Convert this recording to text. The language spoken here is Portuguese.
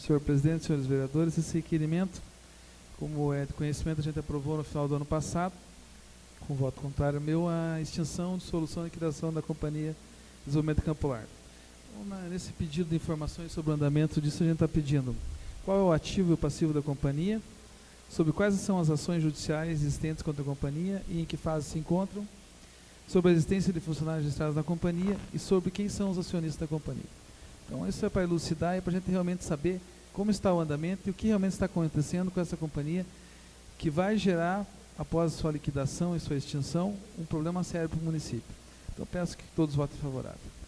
Senhor presidente, senhores vereadores, esse requerimento, como é de conhecimento, a gente aprovou no final do ano passado, com voto contrário meu, a extinção, dissolução e liquidação da Companhia de Desenvolvimento de Campo Largo. Então, nesse pedido de informações sobre o andamento disso, a gente está pedindo qual é o ativo e o passivo da companhia, sobre quais são as ações judiciais existentes contra a companhia e em que fase se encontram, sobre a existência de funcionários registrados na companhia e sobre quem são os acionistas da companhia. Então, isso é para elucidar e para a gente realmente saber como está o andamento e o que realmente está acontecendo com essa companhia, que vai gerar, após sua liquidação e sua extinção, um problema sério para o município. Então, peço que todos votem favorável.